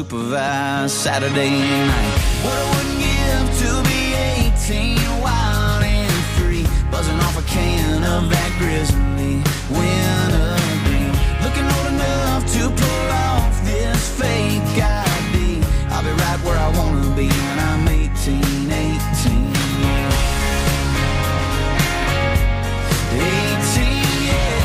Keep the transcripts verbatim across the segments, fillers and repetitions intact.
unsupervised Saturday night. What I wouldn't give to be eighteen, wild and free, buzzing off a can of that grizzly wintergreen. Looking old enough to pull off this fake I D. I'll be right where I wanna be when I'm eighteen, eighteen. eighteen, yeah.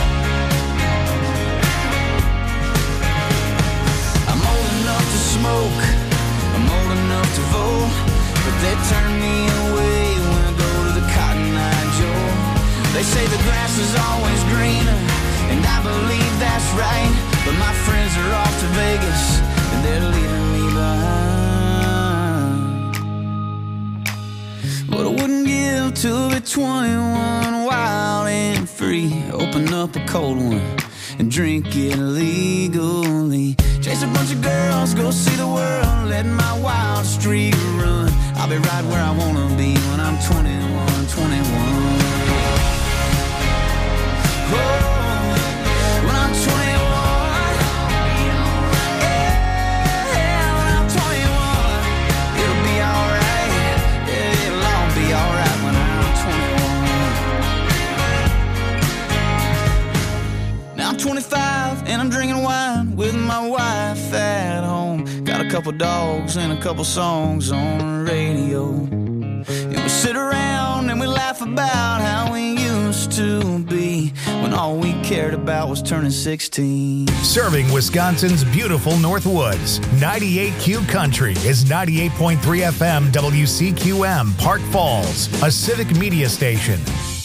I'm old enough to smoke, I'm old enough to vote, but they turn me away when I go to the Cotton Eye Joe. They say the grass is always greener, and I believe that's right, but my friends are off to Vegas, and they're leaving me behind. What I wouldn't give to be twenty-one, wild and free, open up a cold one and drink it legally. Chase a bunch of girls, go see the world, let my wild streak run. I'll be right where I wanna be when I'm twenty-one, twenty-one. Oh, when I'm twenty-one, yeah, when I'm twenty-one, it'll be alright, yeah, it'll all be alright when I'm twenty-one. Now I'm twenty-five and I'm drinking wine with my wife at home. Got a couple dogs and a couple songs on the radio. And we sit around and we laugh about how we used to be when all we cared about was turning sixteen. Serving Wisconsin's beautiful Northwoods, ninety-eight Q Country is ninety-eight point three F M W C Q M, Park Falls, a civic media station.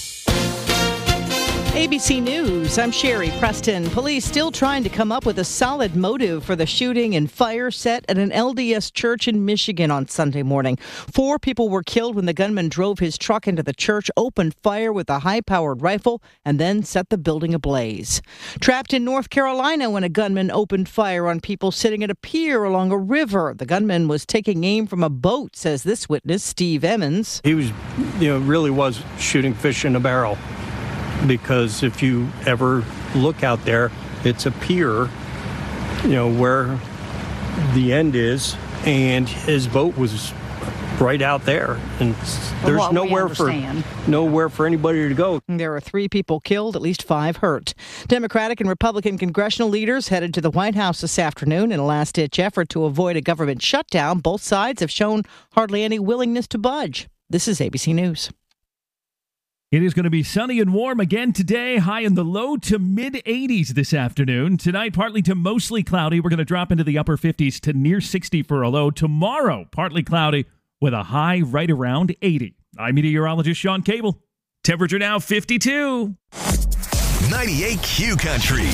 A B C News, I'm Sherry Preston. Police still trying to come up with a solid motive for the shooting and fire set at an L D S church in Michigan on Sunday morning. Four people were killed when the gunman drove his truck into the church, opened fire with a high-powered rifle, and then set the building ablaze. Trapped in North Carolina when a gunman opened fire on people sitting at a pier along a river. The gunman was taking aim from a boat, says this witness, Steve Emmons. He was, you know, really was shooting fish in a barrel. Because if you ever look out there, it's a pier, you know, where the end is, and his boat was right out there, and there's well, nowhere for nowhere for anybody to go. There are three people killed, at least five hurt. Democratic and Republican congressional leaders headed to the White House this afternoon in a last-ditch effort to avoid a government shutdown. Both sides have shown hardly any willingness to budge. This is A B C News. It is going to be sunny and warm again today, high in the low to mid eighties this afternoon. Tonight, partly to mostly cloudy. We're going to drop into the upper fifties to near sixty for a low. Tomorrow, partly cloudy with a high right around eighty. I'm meteorologist Sean Cable. Temperature now fifty-two. ninety-eight Q Country.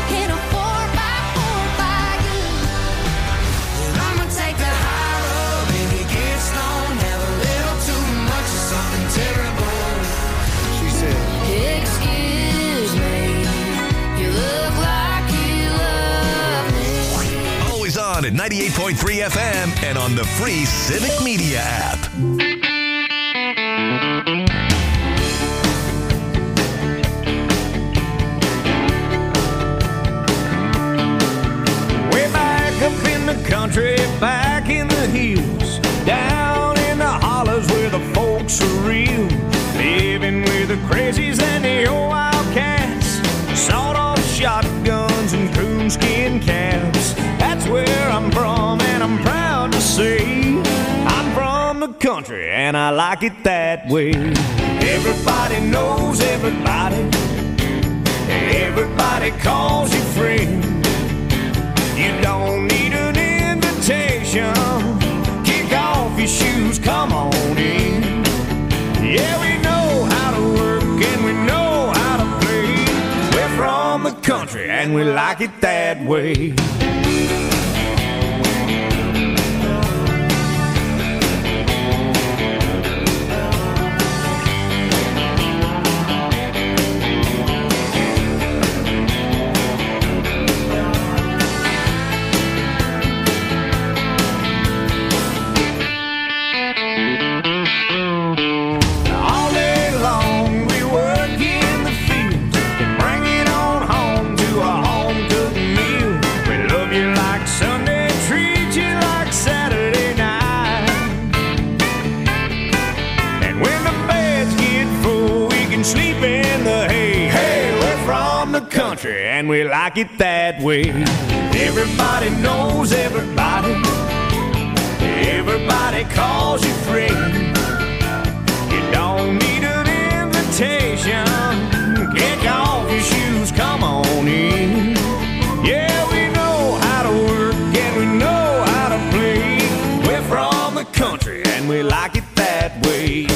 At ninety-eight point three F M and on the free Civic Media app. Way back up in the country, back in the hills, down in the hollers where the folks are real, living with the crazies and the old wildcats, sawed-off shotguns and coonskin caps. That's where I'm from, and I'm proud to say I'm from the country, and I like it that way. Everybody knows everybody, everybody calls you friend. You don't need an invitation, kick off your shoes, come on in. Yeah, we know how to work, and we know how to play. We're from the country, and we like it that way. country, and we like it that way. Everybody knows everybody. Everybody calls you friend. You don't need an invitation. Kick off your shoes, come on in. Yeah, we know how to work and we know how to play. We're from the country and we like it that way.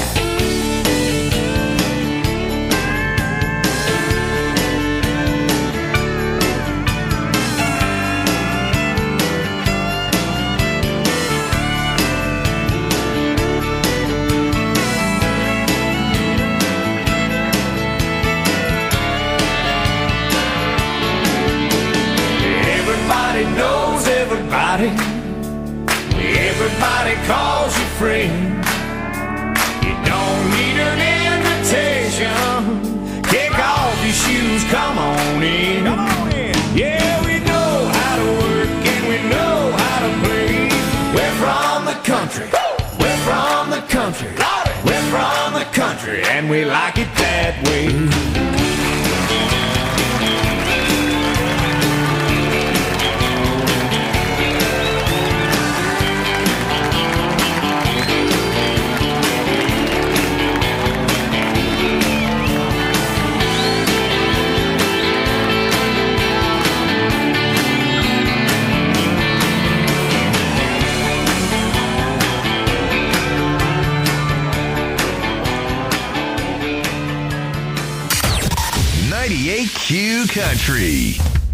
Knows everybody. Everybody calls you friend. You don't need an invitation. Kick off your shoes, come on in. Come on in. Yeah, we know how to work and we know how to play. We're from the country. We're from the country. We're from the country and we like it that way. ninety-eight Q Country.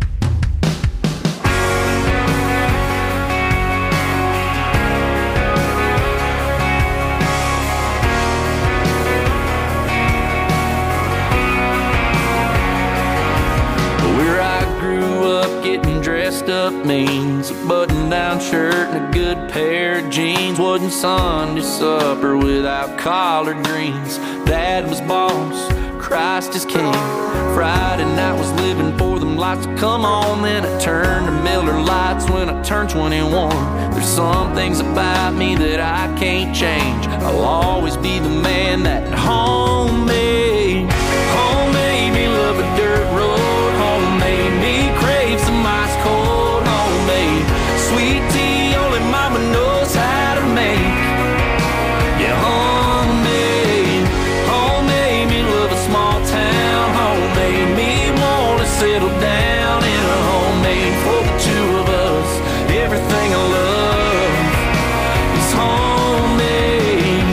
Where I grew up, getting dressed up means a button-down shirt and a good pair of jeans. Wasn't Sunday supper without collard greens. Dad was boss, Christ is king. Friday night was living for them lights to come on. Then I turned to Miller Lights when I turned twenty-one. There's some things about me that I can't change. I'll always be the man that home made. Home made me love a dirt road. Home made me crave some ice cold. Home made sweet tea only mama knows how to make. Yeah, home made. Home made me love a small town. Home made me want to settle down in a homemade for the two of us. Everything I love is homemade.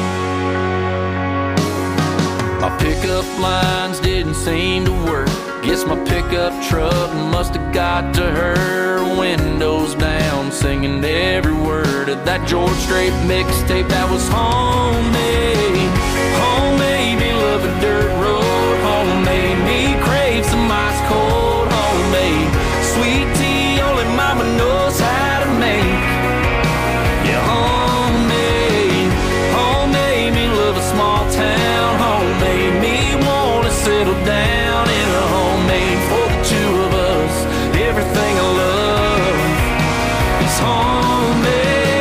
My pickup lines didn't seem to work. Guess my pickup truck must have got to her. Windows down, singing every word of that George Strait mixtape that was homemade. Homemade me love a dirt road. Homemade me crave some ice cold. Homemade sweet tea only mama knows how to make. Yeah, homemade. Homemade me love a small town. Homemade me wanna settle down in a homemade for the two of us. Everything I love is homemade.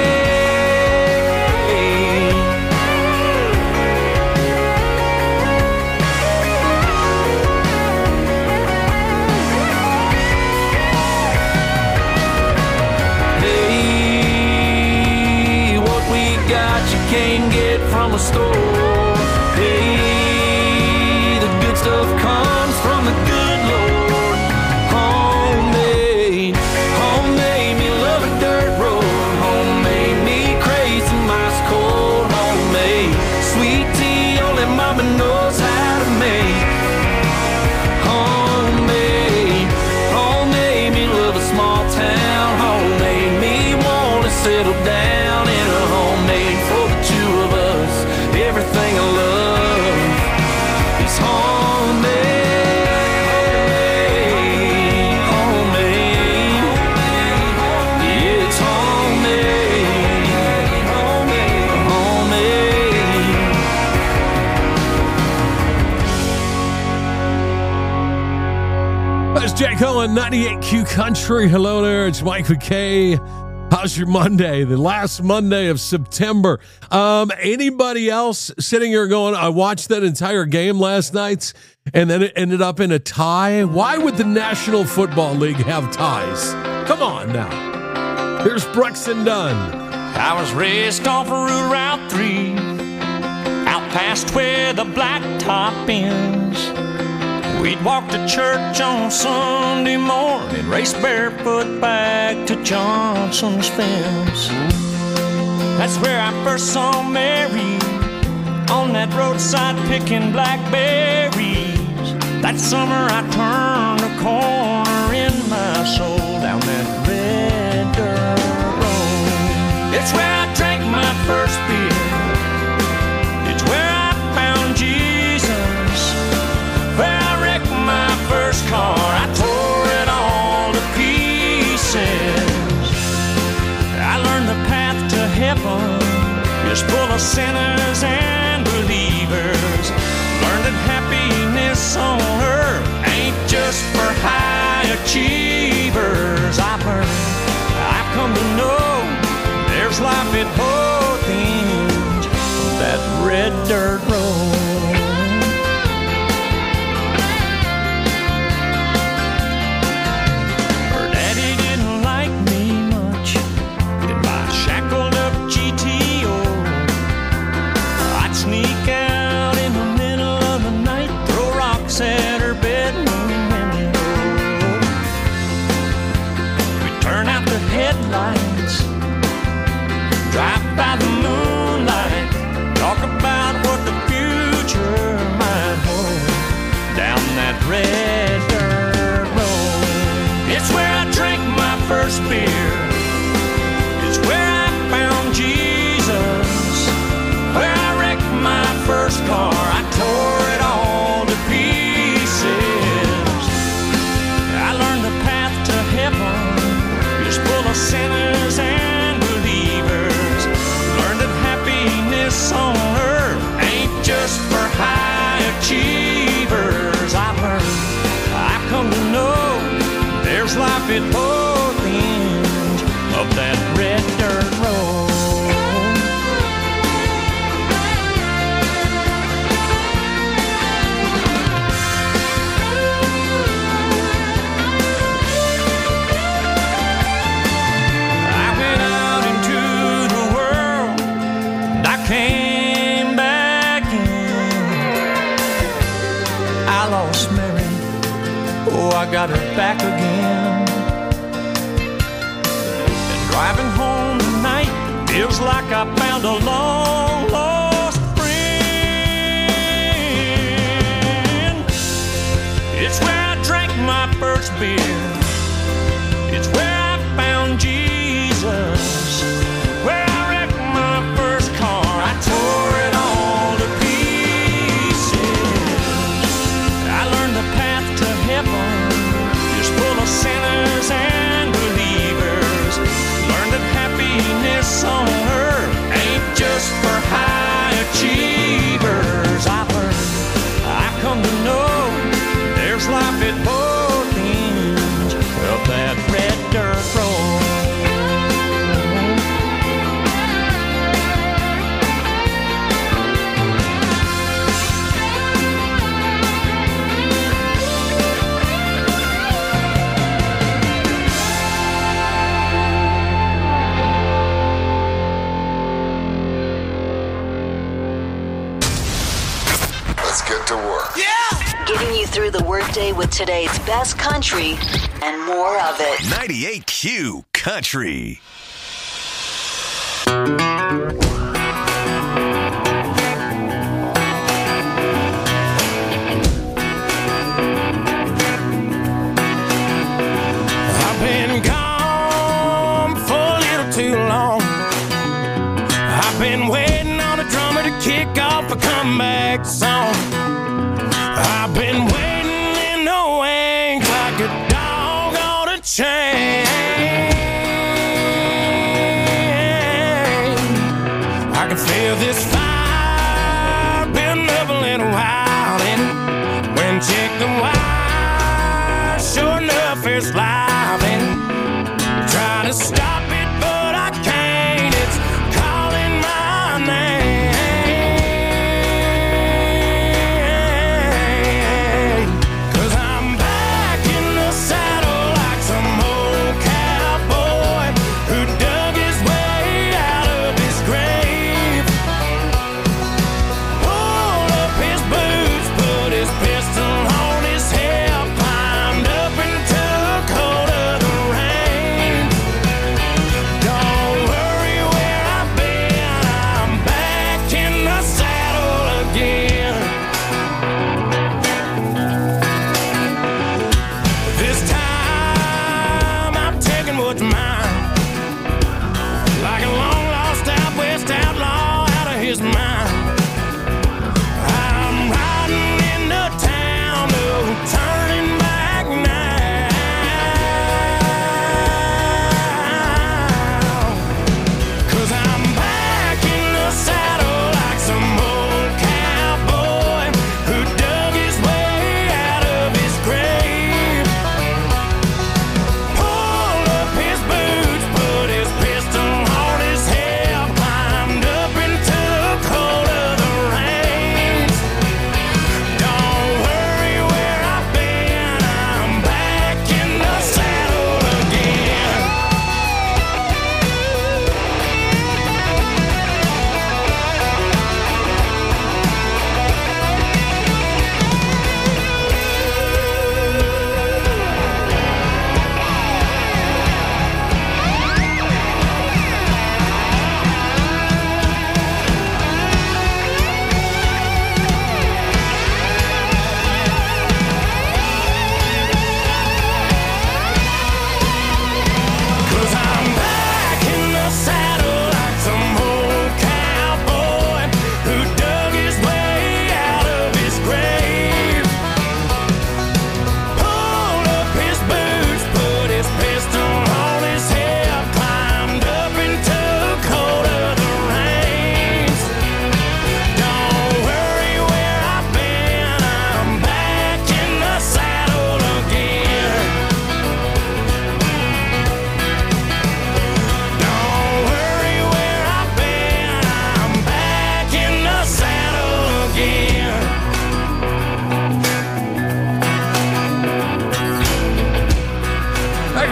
Hey, what we got you can't get from a store. Hey, the good stuff comes from the good Lord. Homemade, homemade me love a dirt road. Homemade me crave some ice cold. Homemade sweet tea only mama knows how to make. Homemade, homemade me love a small town. Homemade me wanna settle down in a homemade for the two of us. Everything I love is homemade. Homemade. Yeah, it's homemade. Homemade. That's Jack Owen, ninety-eight Q Country. Hello there, it's Mike McKay. How's your Monday? The last Monday of September. Um, anybody else sitting here going, I watched that entire game last night and then it ended up in a tie? Why would the National Football League have ties? Come on now. Here's Brexton Dunn. I was raced off of Route three, out past where the blacktop ends. We'd walk to church on Sunday morning, race barefoot back to Johnson's fence. That's where I first saw Mary, on that roadside picking blackberries. That summer I turned a corner in my soul, down that red dirt road. It's where I drank my first beer, it's where I found Jesus, where I wrecked my first car, I tore it all to pieces. I learned the path to heaven is full of sinners and believers. Learned that happiness on earth ain't just for high achievers. I've learned, I've come to know there's life at both ends of that red dirt road. Her daddy didn't like me much in my shackled up G T O. I'd sneak out in the middle of the night, throw rocks at her bedroom window. We'd turn out the headlights, drive by the moonlight, talk about what the future might hold, down that red dirt road. It's where I drank my first beer, it's where I found Jesus, where I wrecked my first car, I tore it all to pieces. I learned the path to heaven is full of sinners and believers. Learned that happiness on earth ain't just for high achievers. I've learned, I've come to know there's life at both ends of that red dirt road. I went out into the world and I came back in. I lost Mary, oh, I got her back again. And driving home tonight feels like I found a long lost friend. It's where I drank my first beer, it's where I found Jesus, where I wrecked my first car, I tore it all to pieces. I learned the path to heaven is full of sinners and believers. Learned that happiness on earth ain't just for high achievers. I've learned, I've come to know there's life at both ends of that red dirt road. Let's get to work. Getting you through the workday with today's best country and more of it. ninety-eight Q Country. I've been gone for a little too long. I've been waiting on a drummer to kick off a comeback song. I've been waiting in the wings like a dog on a chain. I can feel this fire building up a little while, and when check the wire, sure enough it's live, and try to stop it, but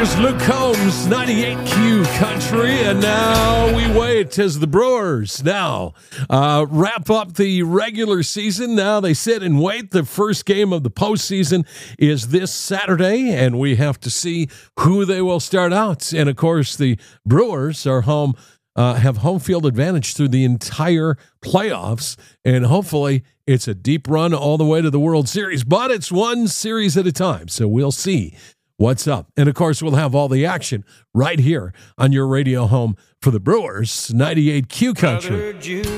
Here's Luke Combs, ninety-eight Q Country, and now we wait as the Brewers now uh, wrap up the regular season. Now they sit and wait. The first game of the postseason is this Saturday, and we have to see who they will start out. And, of course, the Brewers are home, uh, have home field advantage through the entire playoffs, and hopefully it's a deep run all the way to the World Series. But it's one series at a time, so we'll see what's up. And, of course, we'll have all the action right here on your radio home for the Brewers, ninety-eight Q Country. Brother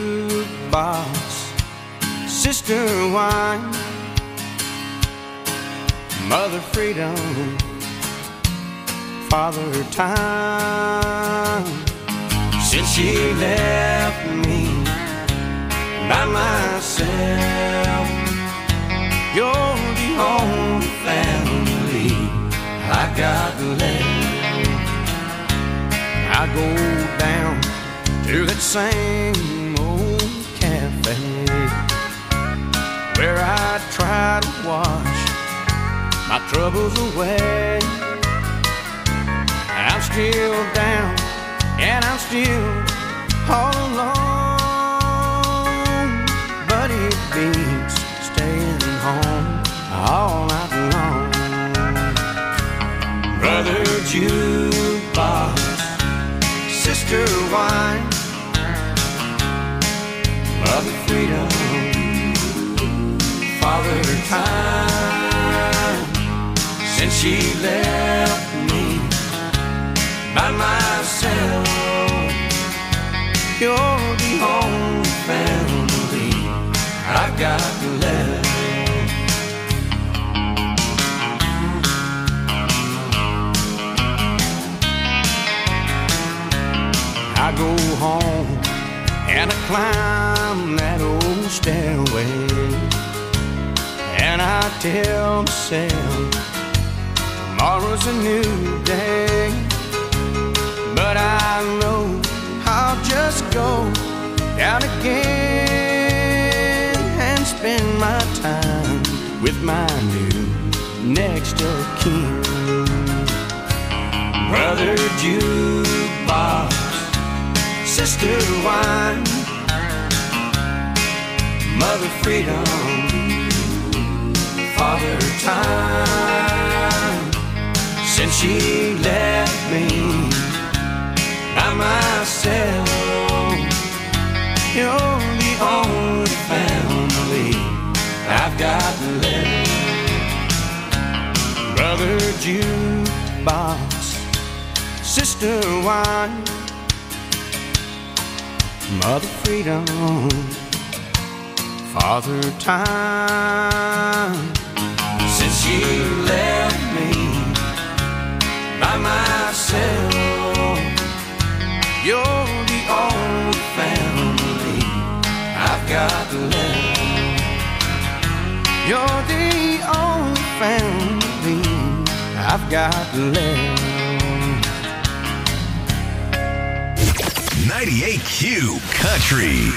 jukebox, sister wine, mother freedom, father time. Since she left me by myself, you're the only family I got left. I go down to that same old cafe where I try to wash my troubles away. I'm still down and I'm still all alone, but it beats staying home all night long. Brother jukebox, sister wine, mother freedom, father time. Since she left me by myself, you're the only family I've got left. I go home and I climb that old stairway, and I tell myself tomorrow's a new day. But I know I'll just go down again and spend my time with my new next of kin. Brother jukebox, sister wine, mother freedom, father time. Since she left me by myself, you're the only family I've got left. Brother jukebox, sister wine, mother freedom, father time. Since she left me by myself, you're the only family I've got left. You're the only family I've got left. ninety-eight Q Country.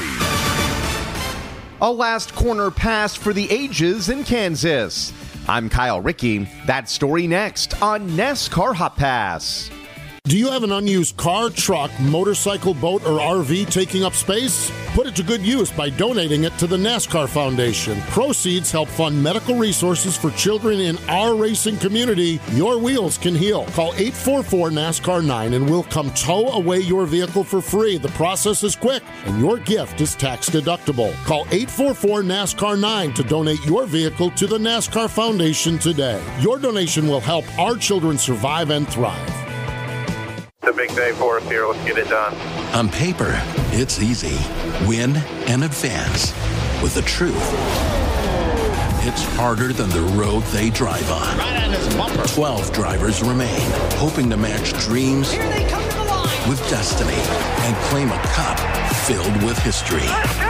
A last corner pass for the ages in Kansas. I'm Kyle Rickey. That story next on NASCAR Hot Pass. Do you have an unused car, truck, motorcycle, boat, or R V taking up space? Put it to good use by donating it to the NASCAR Foundation. Proceeds help fund medical resources for children in our racing community. Your wheels can heal. Call eight four four NASCAR nine and we'll come tow away your vehicle for free. The process is quick and your gift is tax deductible. Call eight four four NASCAR nine to donate your vehicle to the NASCAR Foundation today. Your donation will help our children survive and thrive. It's a big day for us here. Let's get it done. On paper, it's easy. Win and advance. With the truth, it's harder than the road they drive on. Right on his bumper. Twelve drivers remain, hoping to match dreams Here they come to the line. with destiny and claim a cup filled with history.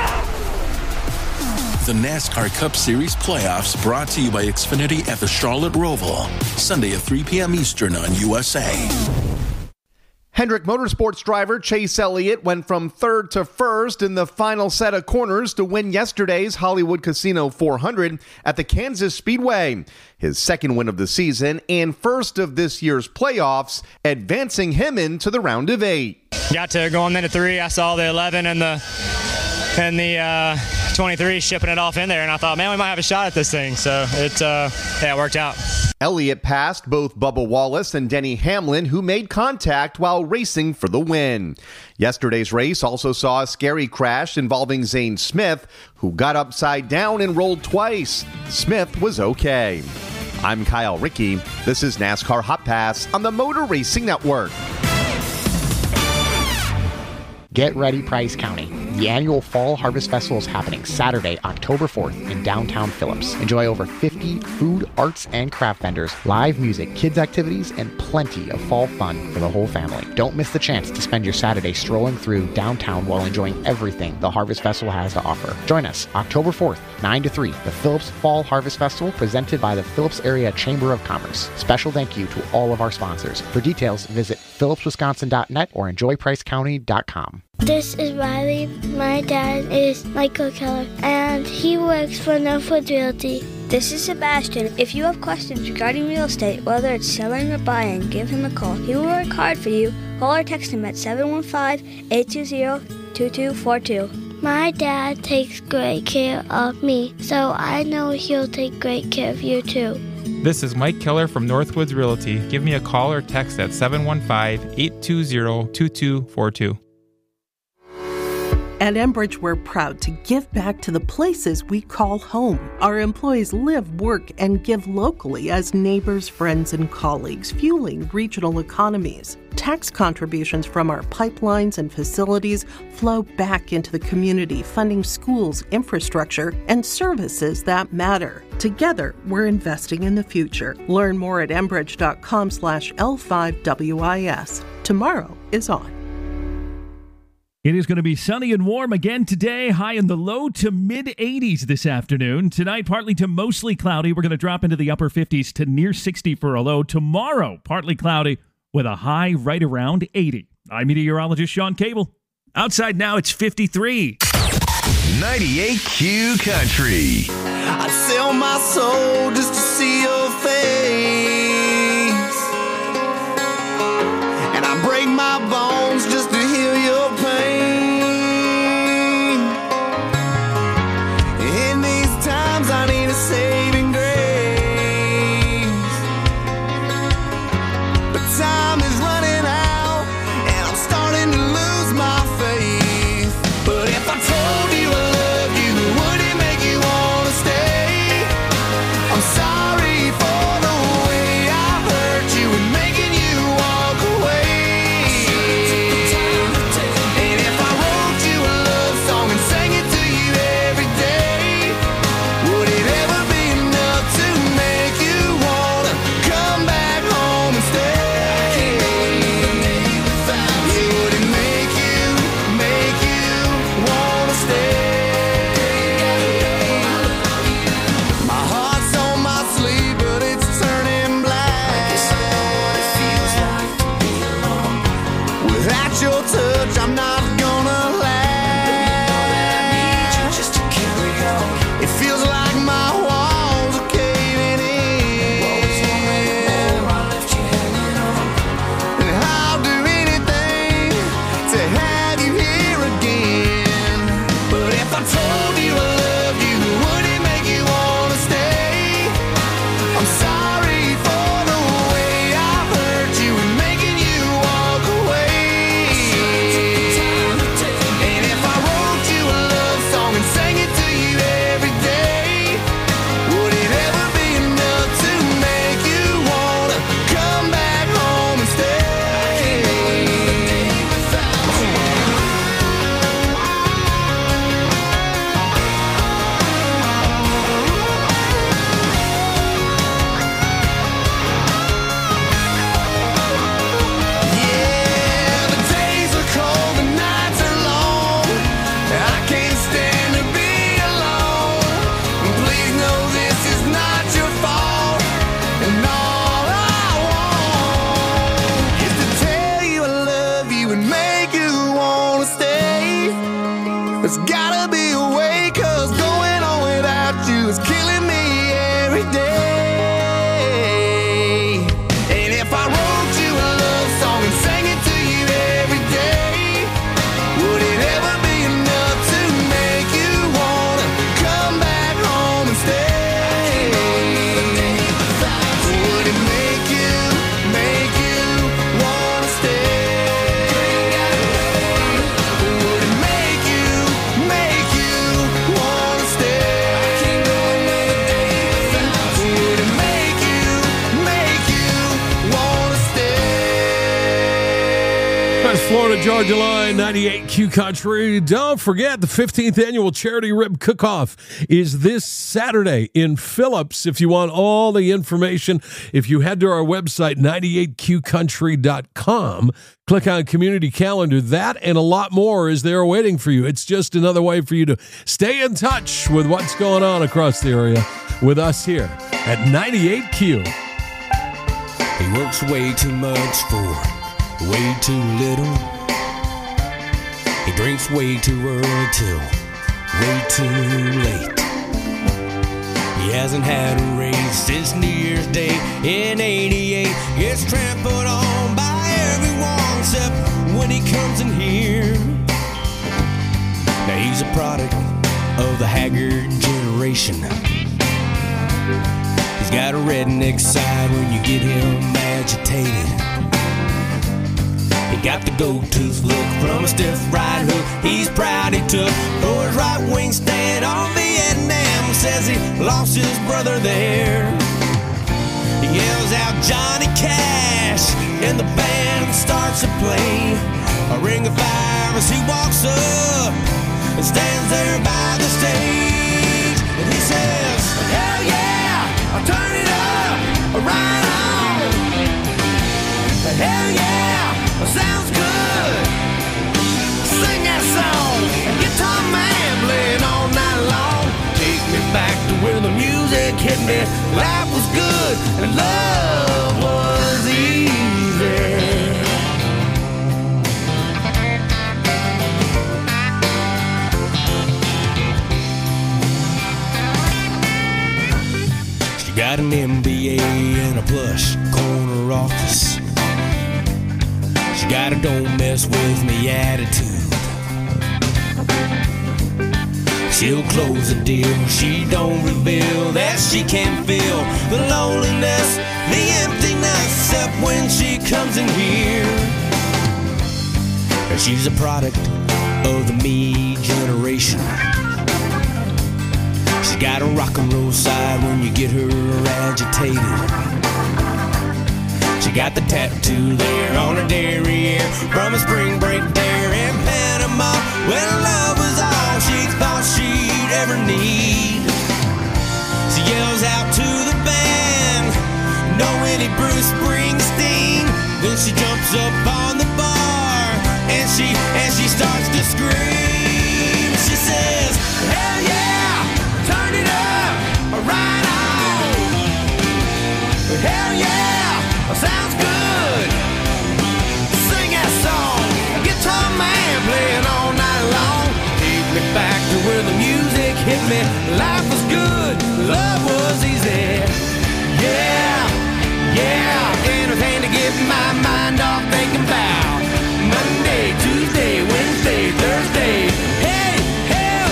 The NASCAR Cup Series playoffs brought to you by Xfinity at the Charlotte Roval. Sunday at three p.m. Eastern on U S A. Hendrick Motorsports driver Chase Elliott went from third to first in the final set of corners to win yesterday's Hollywood Casino four hundred at the Kansas Speedway. His second win of the season and first of this year's playoffs, advancing him into the round of eight. Got to going into three. I saw the eleven and the and the uh, twenty-three shipping it off in there, and I thought, man, we might have a shot at this thing. So it, uh, yeah, it worked out. Elliott passed both Bubba Wallace and Denny Hamlin, who made contact while racing for the win. Yesterday's race also saw a scary crash involving Zane Smith, who got upside down and rolled twice. Smith was okay. I'm Kyle Rickey. This is NASCAR Hot Pass on the Motor Racing Network. Get ready, Price County. The annual Fall Harvest Festival is happening Saturday, October fourth in downtown Phillips. Enjoy over fifty food, arts, and craft vendors, live music, kids activities, and plenty of fall fun for the whole family. Don't miss the chance to spend your Saturday strolling through downtown while enjoying everything the Harvest Festival has to offer. Join us October fourth, nine to three, the Phillips Fall Harvest Festival presented by the Phillips Area Chamber of Commerce. Special thank you to all of our sponsors. For details, visit phillips wisconsin dot net or enjoy price county dot com. This is Riley. My dad is Michael Keller, and he works for Northwoods Realty. This is Sebastian. If you have questions regarding real estate, whether it's selling or buying, give him a call. He will work hard for you. Call or text him at seven one five, eight two zero, two two four two. My dad takes great care of me, so I know he'll take great care of you too. This is Mike Keller from Northwoods Realty. Give me a call or text at seven one five, eight two zero, two two four two. At Enbridge, we're proud to give back to the places we call home. Our employees live, work, and give locally as neighbors, friends, and colleagues, fueling regional economies. Tax contributions from our pipelines and facilities flow back into the community, funding schools, infrastructure, and services that matter. Together, we're investing in the future. Learn more at enbridge.com slash L5WIS. Tomorrow is on. It is going to be sunny and warm again today, high in the low to mid eighties this afternoon. Tonight, partly to mostly cloudy. We're going to drop into the upper fifties to near sixty for a low. Tomorrow, partly cloudy with a high right around eighty. I'm meteorologist Sean Cable. Outside now, it's fifty-three. ninety-eight Q Country. I'd sell my soul just to see your face, and I break my bones just to heal your pain. In these times I need a saving grace, but time is running out and I'm starting to lose my faith. But if I told you I loved you, would it make you want to stay? I'm sorry Florida Georgia Line, ninety-eight Q Country. Don't forget, the fifteenth annual Charity Rib Cook-Off is this Saturday in Phillips. If you want all the information, if you head to our website, ninety-eight Q country dot com, click on Community Calendar. That and a lot more is there waiting for you. It's just another way for you to stay in touch with what's going on across the area with us here at ninety-eight Q. He works way too much for way too little. He drinks way too early till way too late. He hasn't had a raise since New Year's Day in eighty-eight. Gets trampled on by everyone except when he comes in here. Now he's a product of the haggard generation. He's got a redneck side when you get him agitated. He got the gold tooth look from a stiff right hook he's proud he took for his right wing stand on Vietnam. Says he lost his brother there. He yells out Johnny Cash and the band starts to play a ring of fire as he walks up and stands there by the stage. And he says, hell yeah, I'll turn it up, right on. Hell yeah, sounds good. Sing that song, guitar man playing all night long. Take me back to where the music hit me. Life was good and love was easy. She got an M B A and a plush corner office. She got a don't mess with me attitude. She'll close a deal, she don't reveal that she can feel the loneliness, the emptiness, except when she comes in here. And she's a product of the me generation. She's got a rock and roll side when you get her agitated. She got the tattoo there on her derriere from a spring break there in Panama when love was all she thought she'd ever need. She yells out to the band, no any Bruce Springsteen. Then she jumps up on the bar and she and she starts to scream. She says, hell yeah, turn it up, right on. Hell yeah, sounds good. Sing that song, guitar man playing all night long. Take me back to where the music hit me. Life was good, love was easy. Yeah, yeah, anything to get my mind off thinking about Monday, Tuesday, Wednesday, Thursday. Hey, hell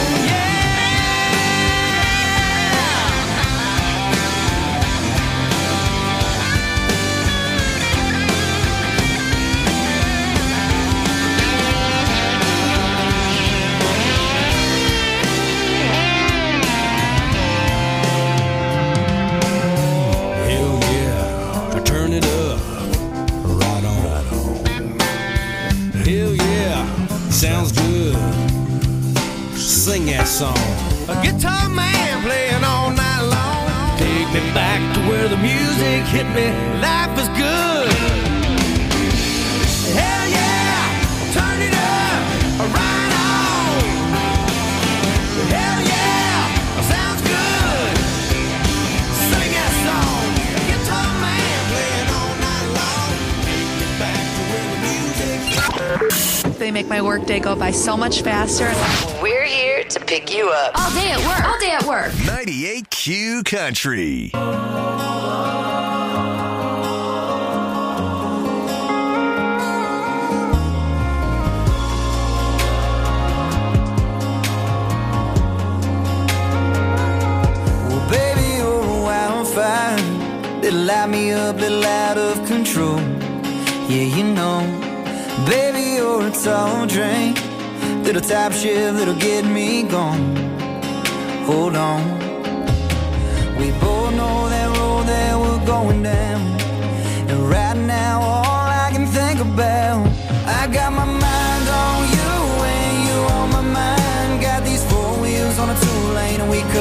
sounds good. Sing that song. A guitar man playing all night long. Take me back to where the music hit me. Life is good. Hell yeah, turn it up, right on. Hell yeah, sounds good. Sing that song. A guitar man playing all night long. Take me back to where the music hit me. They make my workday go by so much faster. We're here to pick you up. All day at work. All day at work. ninety-eight Q Country. Well, baby, you're a wildfire. That'll light me up, that'll out of control. Yeah, you know. Baby, you're a tall drink, little top shift that'll get me gone. Hold on, we both know that road that we're going down. And right now, all I can think about, I got my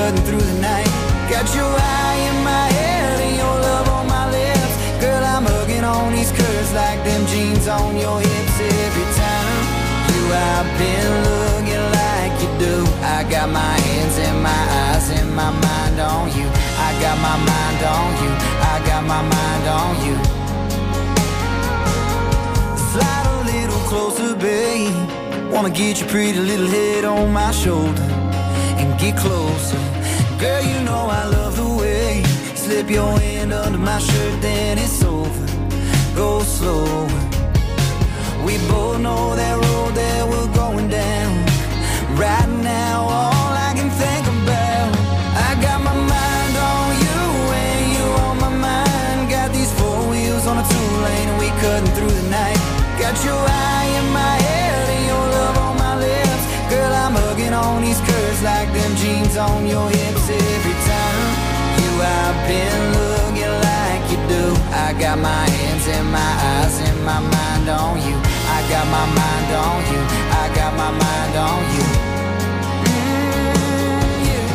cutting through the night. Got your eye in my head and your love on my lips. Girl, I'm hugging on these curves like them jeans on your hips. Every time you I've been looking like you do. I got my hands and my eyes and my mind on you. I got my mind on you. I got my mind on you. Slide a little closer, babe. Wanna get your pretty little head on my shoulder and get closer. Girl, you know I love the way you slip your hand under my shirt, then it's over. Go slow. We both know that road that we're going down. Right now, all I can think about, I got my mind on you and you on my mind. Got these four wheels on a two-lane and we cutting through the night. Got your eye in my head and your love on my lips. Girl, I'm hugging on these curves like them jeans on your hips. Every time you I've been looking like you do. I got my hands and my eyes and my mind on you. I got my mind on you. I got my mind on you. Mm, yeah.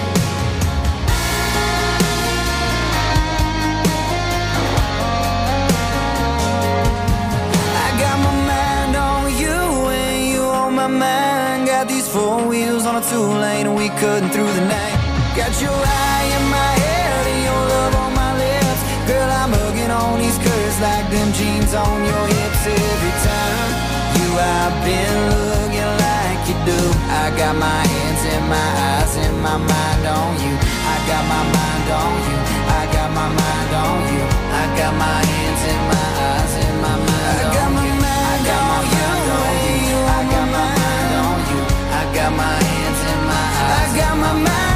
I got my mind on you and you on my mind. Got these four wheels on a two-lane and we cutting through the night. Got your eye in my head and your love on my lips. Girl, I'm hugging on these curves like them jeans on your hips. Every time you I've been looking like you do. I got my hands and my eyes and my mind on you. I got my mind on you. I got my mind on you. I got my hands and my eyes and my mind I got on my you. Mind I got my mind on you. I got my mind on you. I got my hands and my eyes. I got my mind on you.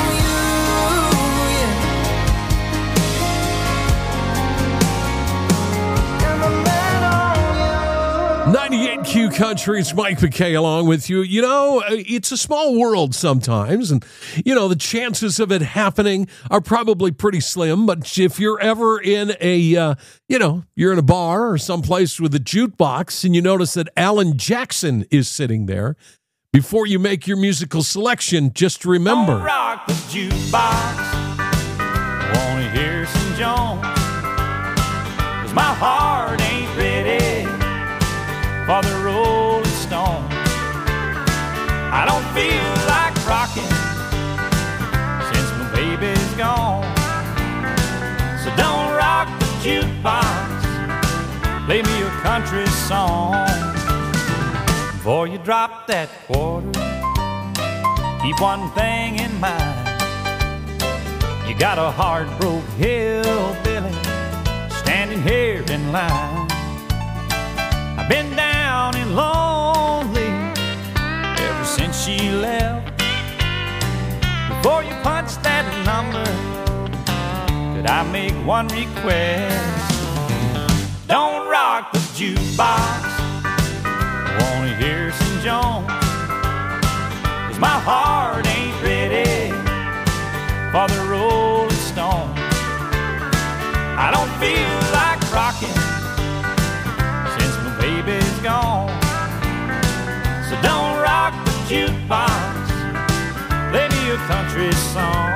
ninety-eight Q Country, it's Mike McKay along with you. You know, it's a small world sometimes, and, you know, the chances of it happening are probably pretty slim, but if you're ever in a, uh, you know, you're in a bar or someplace with a jukebox and you notice that Alan Jackson is sitting there, before you make your musical selection, just remember. Don't rock the jukebox, wanna hear some Jones, 'cause my heart ain't ready for the Rolling Stones. I don't feel like rocking since my baby's gone. So don't rock the jukebox, play me a country song. Before you drop that quarter, keep one thing in mind. You got a hard-broke hillbilly standing here in line. I've been down and lonely ever since she left. Before you punch that number, could I make one request? Don't rock the jukebox, I wanna hear some Jones, 'cause my heart ain't ready for the Rolling Stones. I don't feel like rocking since my baby's gone. So don't rock the jukebox, play me a country song.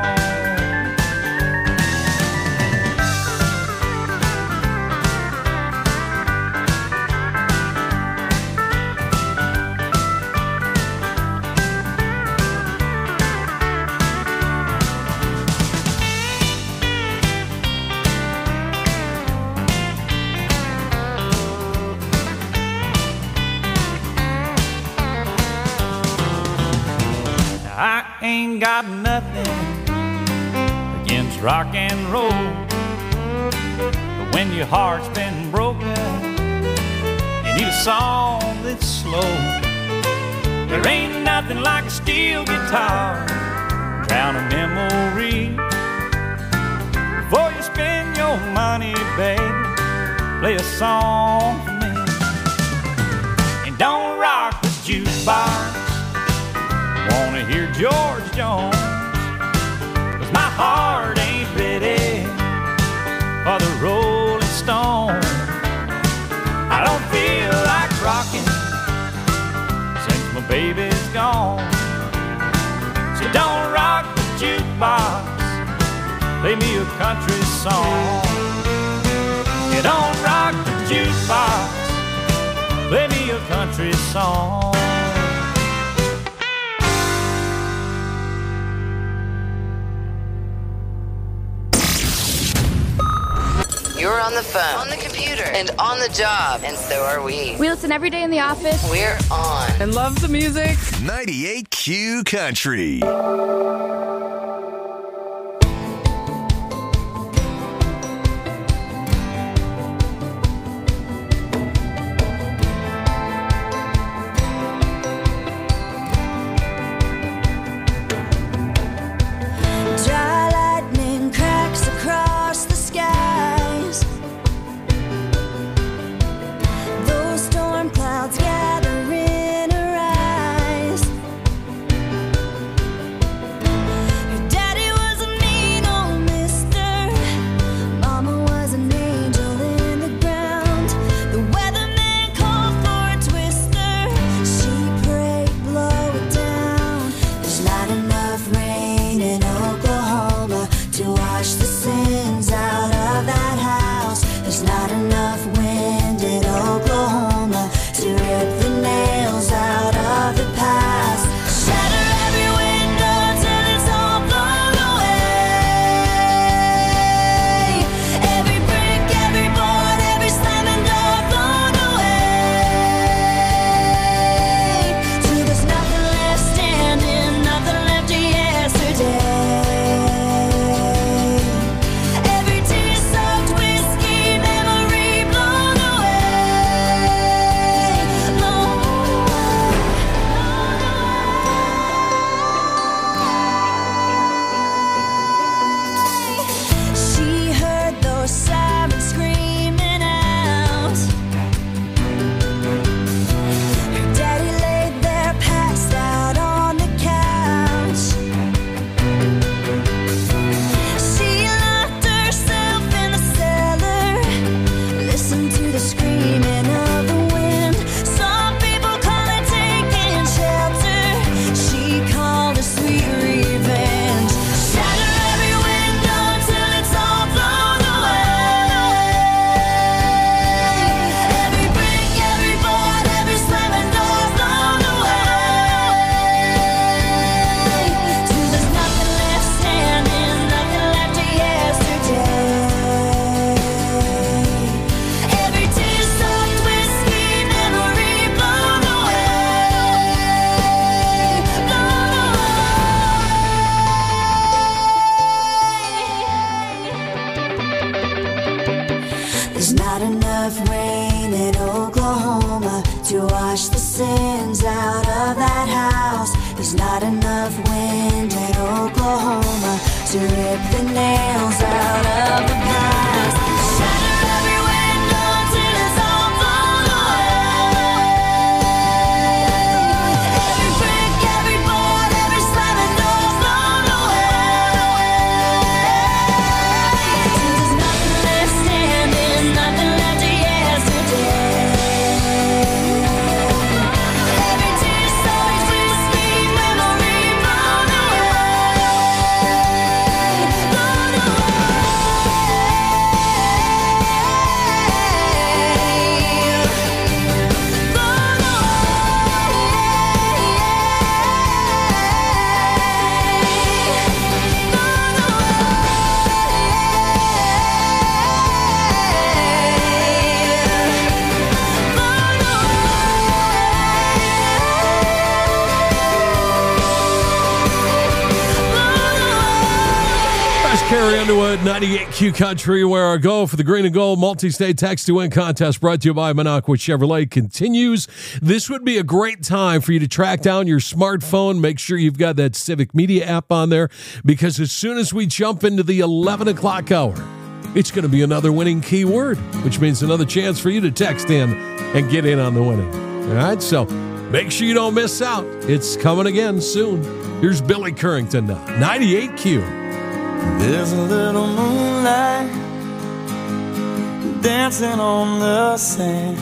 I ain't got nothing against rock and roll, but when your heart's been broken, you need a song that's slow. There ain't nothing like a steel guitar, drown a memory. Before you spend your money, baby, play a song for me. And don't rock the jukebox, wanna hear George Jones, 'cause my heart ain't ready for the Rolling Stone. I don't feel like rocking since my baby's gone. So don't rock the jukebox, play me a country song. You don't rock the jukebox, play me a country song. You're on the phone, on the computer, and on the job, and so are we. We listen every day in the office. We're on. And love the music. ninety-eight Q Country. Dry lightning cracks across the skies. Those storm clouds gather in her eyes. Her daddy was a mean old mister. Mama was an angel in the ground. The weatherman called for a twister. She prayed, blow it down. There's not enough rain in Oklahoma to wash the sins out of that house. There's not enough wind in Oklahoma to rip the nails out of the past. Shatter every window till it's all blown away. Every brick, every board, every slamming door thrown away. Till there's nothing left standing, nothing left of yesterday. Every tear-soaked whiskey memory blown away, blown away. She heard those sirens screaming out. Her daddy laid there passed out on the couch. She locked herself in the cellar, listened to the screaming of the wind. Some people call it taking shelter. She called it sweet revenge. Shatter every window till it's all blown away. Every brick, every board, every slamming door thrown away. Till there's nothing left standing, nothing left of yesterday. Every tear-soaked whiskey memory blown away, blown away. There's not enough rain in Oklahoma to wash the sins out of that house. There's not enough wind in Oklahoma to rip the nails out of the past. Shatter every window till it's all blown away. Every brick, every board, every slamming door thrown away. Till there's nothing left standing, nothing left of yesterday. Every tear-soaked whiskey memory blown away, blown Carrie Underwood, ninety-eight Q Country, where our go for the green and gold multi-state text to win contest brought to you by Minocqua Chevrolet continues. This would be a great time for you to track down your smartphone. Make sure you've got that Civic Media app on there, because as soon as we jump into the eleven o'clock hour, it's going to be another winning keyword, which means another chance for you to text in and get in on the winning. All right, so make sure you don't miss out. It's coming again soon. Here's Billy Currington now, ninety-eight Q. There's a little moonlight dancing on the sand.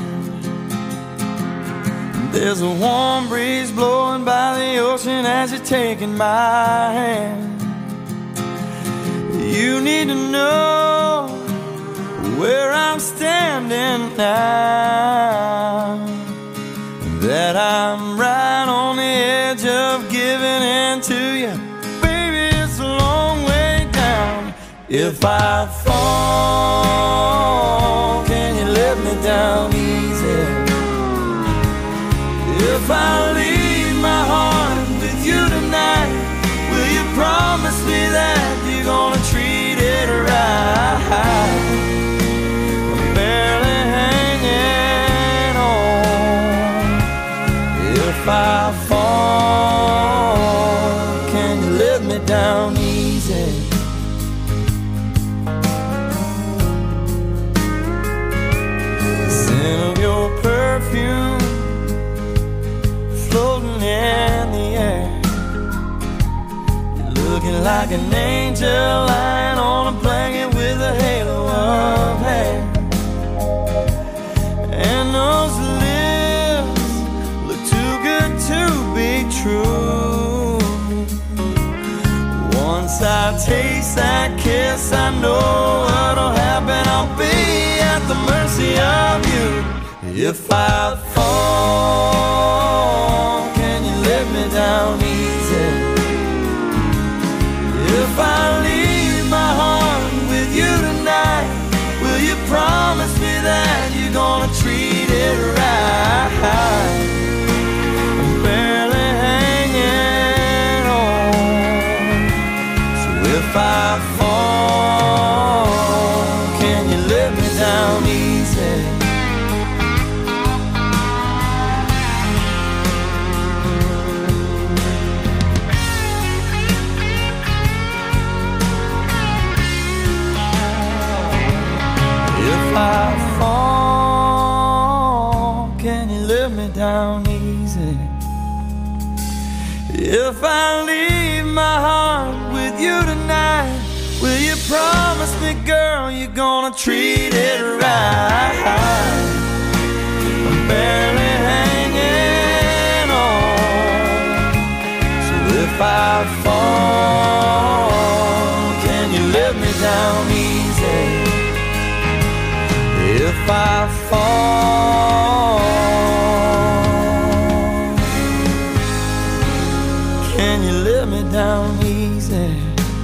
There's a warm breeze blowing by the ocean as you're taking my hand. You need to know where I'm standing now, that I'm right on the edge of giving in to you. Baby, it's a long way down. If I fall, can you let me down easy? If I leave my heart with you tonight, will you promise me that you're gonna treat it right? I'm barely hanging on. If I fall, can you let me down easy? The scent of your perfume floating in the air, you're looking like an angel lying on a blanket with a halo of hair. And those lips look too good to be true. Once I taste that kiss, I know what'll happen. I'll be at the mercy of you. If I fall, can you let me down easy? If I leave my heart with you tonight, will you promise me that you're gonna treat it right? I'm barely hanging on. So if I fall, can you let me down easy? If I fall, can you let me down easy? If I leave my heart with you tonight, will you promise me, girl, you're gonna treat it right? I'm barely hanging on. So if I fall, can you let me down easy? If I fall, can you let me down easy?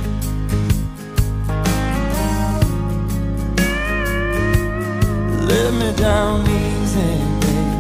Let me down easy, baby.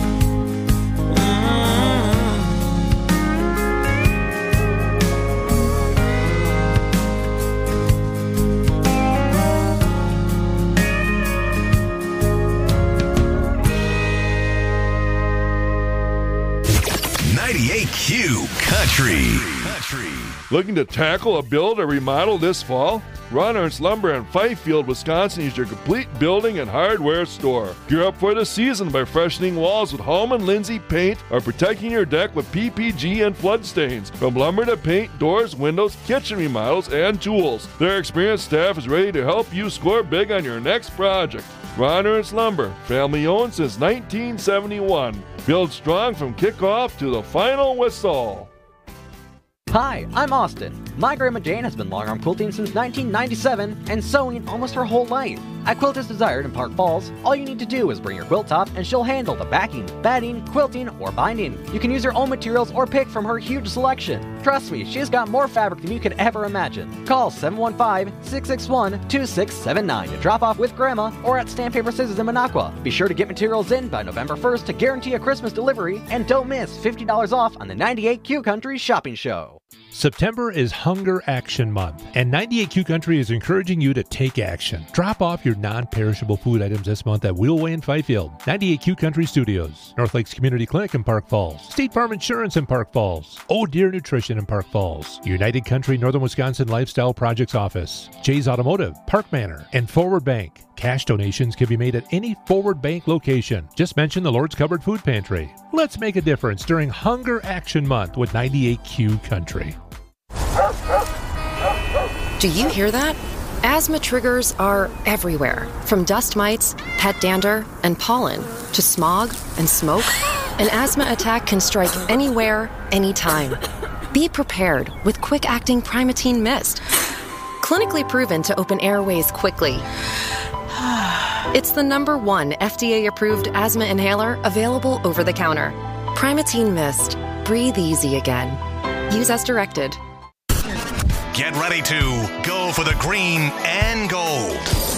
ninety-eight Q Country. Looking to tackle a build or remodel this fall? Ron Ernst Lumber in Fifield, Wisconsin is your complete building and hardware store. Gear up for the season by freshening walls with Hallman Lindsay paint or protecting your deck with P P G and flood stains. From lumber to paint, doors, windows, kitchen remodels, and tools, their experienced staff is ready to help you score big on your next project. Ron Ernst Lumber, family owned since nineteen seventy-one. Build strong from kickoff to the final whistle. Hi, I'm Austin. My grandma Jane has been long-arm quilting since nineteen ninety-seven and sewing almost her whole life. At Quilt as Desired in Park Falls, all you need to do is bring your quilt top and she'll handle the backing, batting, quilting, or binding. You can use your own materials or pick from her huge selection. Trust me, she's got more fabric than you could ever imagine. Call seven one five, six six one, two six seven nine to drop off with Grandma or at Stamp Paper Scissors in Minocqua. Be sure to get materials in by November first to guarantee a Christmas delivery, and don't miss fifty dollars off on the ninety-eight Q Country Shopping Show. September is Hunger Action Month, and ninety-eight Q Country is encouraging you to take action. Drop off your non-perishable food items this month at Wheelway in Fifield, ninety-eight Q Country Studios, North Lakes Community Clinic in Park Falls, State Farm Insurance in Park Falls, Oh Deer Nutrition in Park Falls, United Country Northern Wisconsin Lifestyle Projects Office, Jay's Automotive, Park Manor, and Forward Bank. Cash donations can be made at any Forward Bank location. Just mention the Lord's Cupboard Food Pantry. Let's make a difference during Hunger Action Month with ninety-eight Q Country. Do you hear that? Asthma triggers are everywhere, from dust mites, pet dander, and pollen, to smog and smoke. An asthma attack can strike anywhere, anytime. Be prepared with quick-acting Primatene Mist. Clinically proven to open airways quickly. It's the number one F D A-approved asthma inhaler available over the counter. Primatene Mist. Breathe easy again. Use as directed. Get ready to go for the green and gold.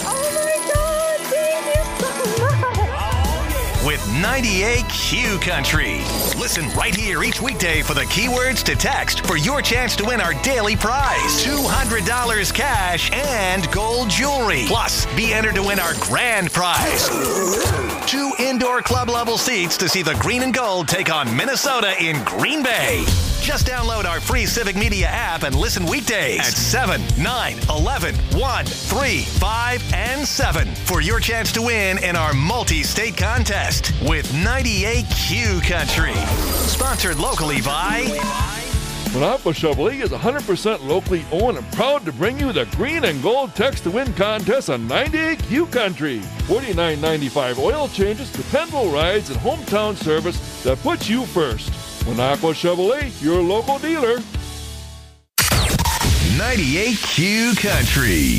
With ninety-eight Q Country. Listen right here each weekday for the keywords to text for your chance to win our daily prize. two hundred dollars cash and gold jewelry. Plus, be entered to win our grand prize. Two indoor club level seats to see the green and gold take on Minnesota in Green Bay. Just download our free Civic Media app and listen weekdays at seven, nine, eleven, one, three, five, and seven for your chance to win in our multi-state contest with ninety-eight Q Country. Sponsored locally by... Monaco Chevrolet is one hundred percent locally owned and proud to bring you the Green and Gold Text to Win contest on ninety-eight Q Country. forty-nine ninety-five oil changes, dependable rides, and hometown service that puts you first. Monaco Chevrolet, your local dealer. ninety-eight Q Country.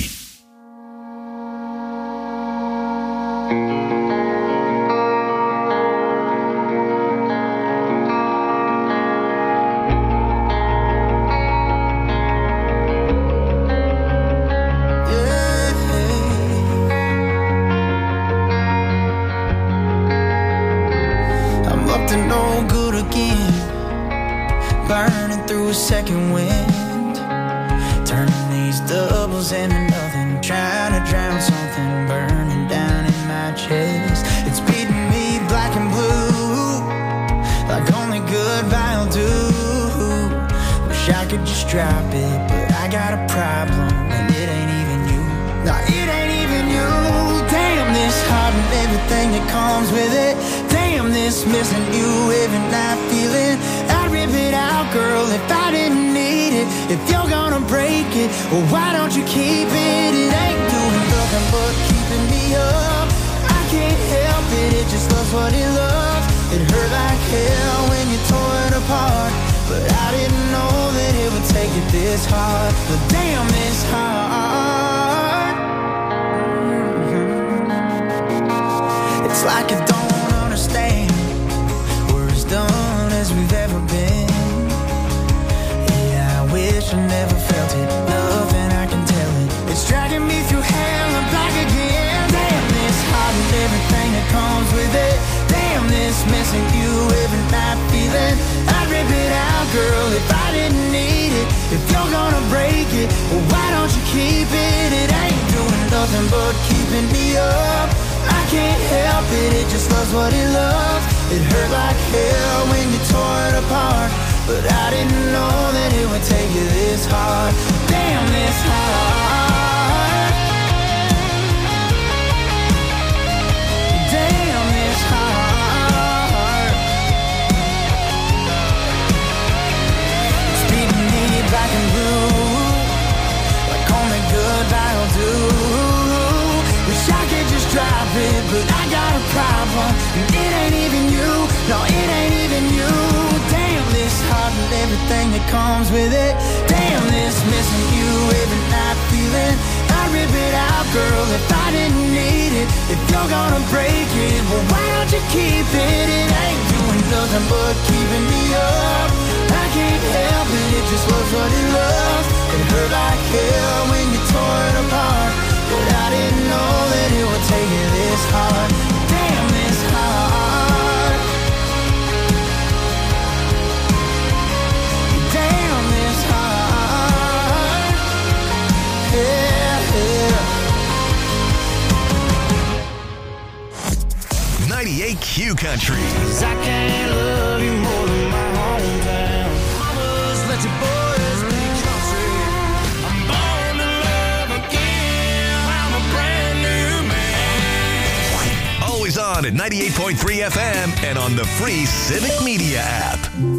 Second wind, turning these doubles into nothing, trying to drown something burning down in my chest. It's beating me black and blue, like only good vinyl do. Wish I could just drop it, but I got a problem, and it ain't even you. No, it ain't even you. Damn this heart and everything that comes with it. Damn this missing you every night feeling. I'd rip it out, girl, if I didn't need it. If you're gonna break it, well, why don't you keep it? It ain't doing nothing but keeping me up. I can't help it, it just loves what it loves. It hurt like hell when you tore it apart, but I didn't know that it would take it this hard. But damn, this hard. Mm-hmm. It's like I don't understand. We're as done as we've ever been. Yeah, I wish I never felt it. Nothing I can tell it. It's dragging me through hell and back again. Damn this heart and everything that comes with it. Damn this missing you every night feeling. I'd rip it out, girl, if I didn't need it. If you're gonna break it, well, why don't you keep it? It ain't doing nothing but keeping me up. I can't help it, it just loves what it loves. It hurt like hell when you tore it apart, but I didn't know that it would take you this hard. Damn this hard. Damn this hard. It's beating me black and blue, like only good vinyl do. Wish I could just drop it, but I got a problem, and it ain't even you. No, it ain't even you. Damn this heart and everything that comes with it. Damn this missing you every night feeling. I'd rip it out, girl, if I didn't need it. If you're gonna break it, well, why don't you keep it? It ain't doing nothing but keeping me up. I can't help it, it just loves what it loves. It hurt like hell when you tore it apart, but I didn't know that it would take you this hard. Damn this hard. Damn this hard. Yeah, yeah. ninety-eight Q Country. 'Cause I can't love you more than my hometown. Mamas, let your boys be country. I'm born to love again. I'm a brand new man. Always on at ninety-eight point three F M and on the free Civic Media app.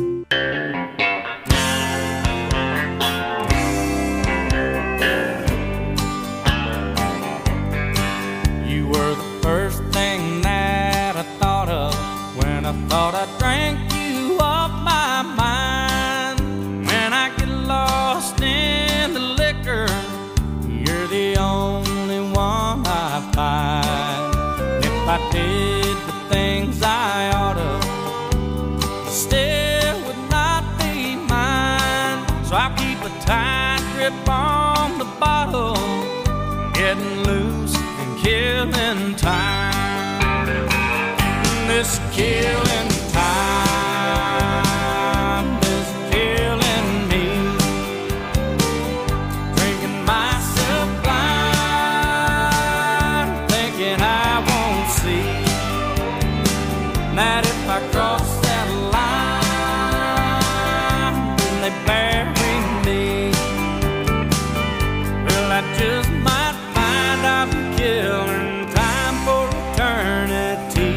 You were the first thing that I thought of when I thought I drank you off my mind. When I get lost in the liquor, If I did the things I oughta, still would not be mine. So I'll keep a tight grip on the bottle, getting loose and killing time. This killing time is killing me. Drinking myself blind, thinking I won't see that if I cross that line, then they bury me. Well, I just might find I'll be killing time for eternity.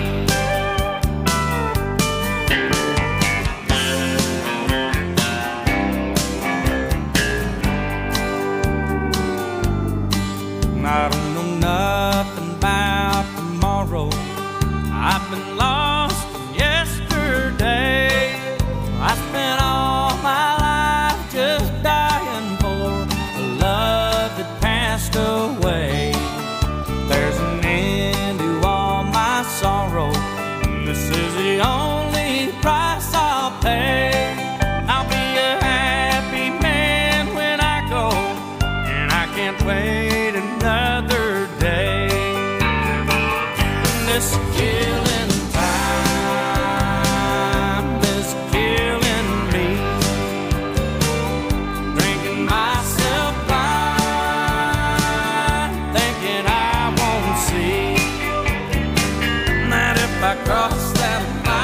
I don't know nothing about tomorrow. I've been lost in yesterday. I spent all my life just dying for a love that passed away. There's an end to all my sorrow, and this is the only price I'll pay. I'll be a happy man when I go, and I can't wait another day. This killing time is killing me. Drinking myself blind, thinking I won't see that if I cross that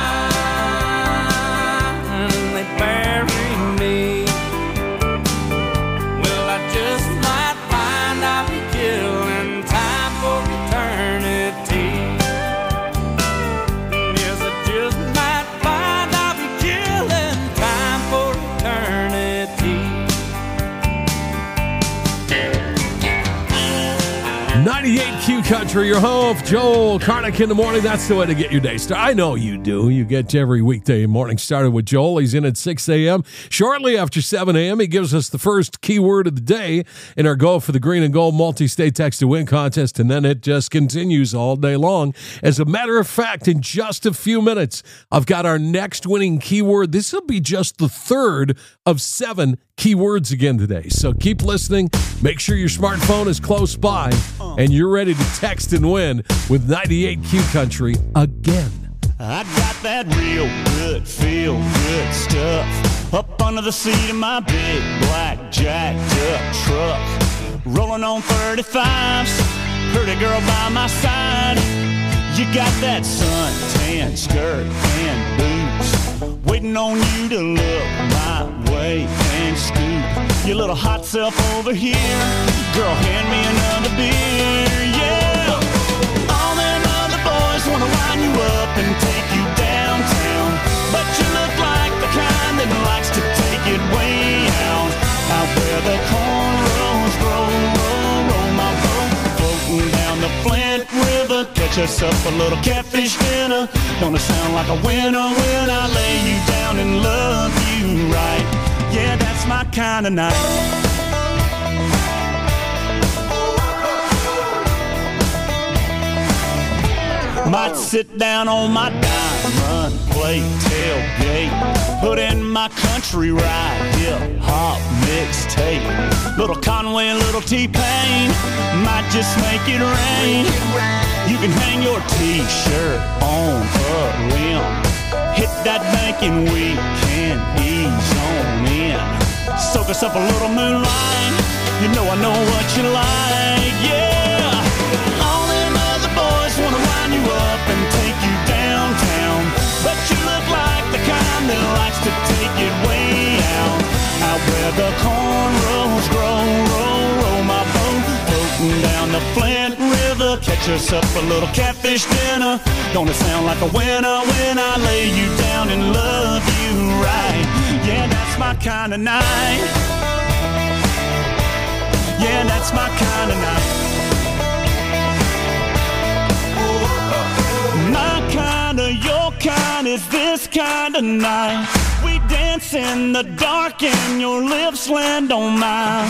line, they bury me. Well, I just might find I'll be killing time for eternity. Yes, I just might find I'll be killing time for eternity. ninety-eight Q Country, your home, Joel Karnick in the morning. That's the way to get your day started. I know you do. You get every weekday morning started with Joel. He's in at six a.m. Shortly after seven a.m., he gives us the first keyword of the day in our Go for the Green and Gold multi-state text to win contest, and then it just continues all day long. As a matter of fact, in just a few minutes, I've got our next winning keyword. This will be just the third of seven keywords again today. So keep listening. Make sure your smartphone is close by, and you're ready to text and win with ninety-eight Q Country again. I got that real good, feel good stuff up under the seat of my big black jacked up truck. Rolling on thirty-fives, pretty girl by my side. You got that suntan skirt and boots, waiting on you to look my way and scoop your little hot self over here. Girl, hand me another beer, yeah. All them other boys wanna line you up and take you downtown, but you look like the kind that likes to take it way out, out where the cornrows grow, roll, roll my boat, floating down the Flint River. Catch us up a little catfish dinner. Gonna sound like a winner when I lay you down and love you right. Yeah, that's my kind of night. Might sit down on my diamond plate tailgate, put in my country ride, hip hop mixtape. Little Conway and little T-Pain, might just make it rain. You can hang your t-shirt on a limb, hit that bank and we can ease on in. Soak us up a little moonlight, you know I know what you like, yeah. All them other boys wanna line you up and take you downtown, but you look like the kind that likes to take it way out, out where the cornrows grow, roll, roll my boat, floating down the Flint River. Catch us up a little catfish dinner. Gonna sound like a winner when I lay you down and love you right. Yeah, that's my kind of night. Yeah, that's my kind of night. My kind of, your kind is this kind of night. We dance in the dark and your lips land on mine.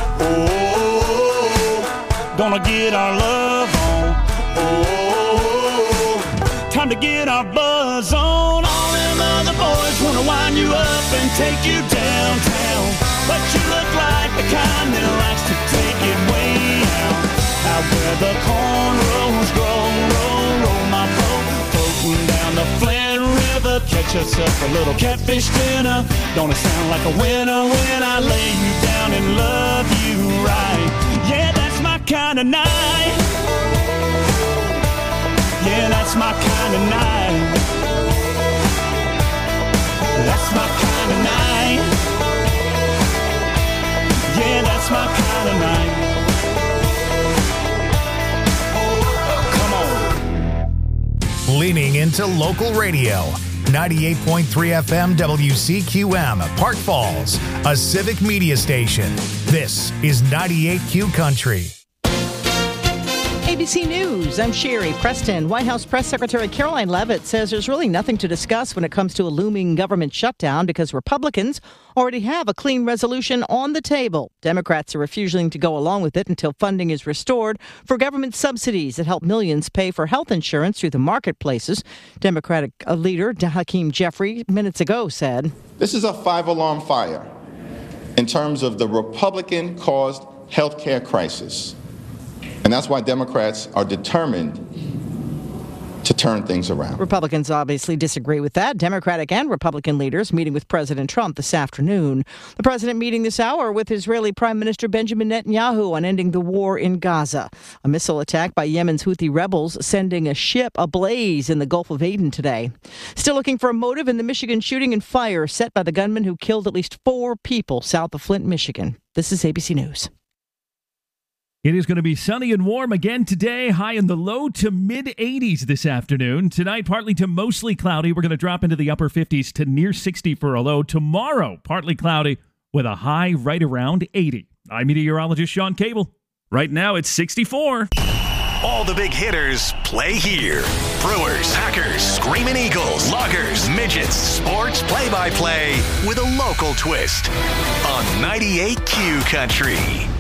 Oh, gonna get our love on. Oh, to get our buzz on. All them other boys wanna wind you up and take you downtown, but you look like the kind that likes to take it way out. Out where the cornrows grow, roll, roll my boat, floating down the Flint River. Catch yourself a little catfish dinner. Don't it sound like a winner when I lay you down and love you right? Yeah, that's my kind of night. Yeah, that's my kind of night. That's my kind of night. Yeah, that's my kind of night. Come on. Leaning into local radio. ninety-eight point three F M W C Q M, Park Falls, a civic media station. This is ninety-eight Q Country. A B C News, I'm Sherry Preston. White House Press Secretary Caroline Leavitt says there's really nothing to discuss when it comes to a looming government shutdown because Republicans already have a clean resolution on the table. Democrats are refusing to go along with it until funding is restored for government subsidies that help millions pay for health insurance through the marketplaces. Democratic leader Hakeem Jeffrey minutes ago said, "This is a five-alarm fire in terms of the Republican-caused health care crisis. And that's why Democrats are determined to turn things around." Republicans obviously disagree with that. Democratic and Republican leaders meeting with President Trump this afternoon. The president meeting this hour with Israeli Prime Minister Benjamin Netanyahu on ending the war in Gaza. A missile attack by Yemen's Houthi rebels sending a ship ablaze in the Gulf of Aden today. Still looking for a motive in the Michigan shooting and fire set by the gunman who killed at least four people south of Flint, Michigan. This is A B C News. It is going to be sunny and warm again today, high in the low to mid eighties this afternoon. Tonight, partly to mostly cloudy. We're going to drop into the upper fifties to near sixty for a low. Tomorrow, partly cloudy with a high right around eighty. I'm meteorologist Sean Cable. Right now, it's sixty-four. All the big hitters play here. Brewers, Packers, Screaming Eagles, Loggers, Midgets, sports play-by-play with a local twist on ninety-eight Q Country.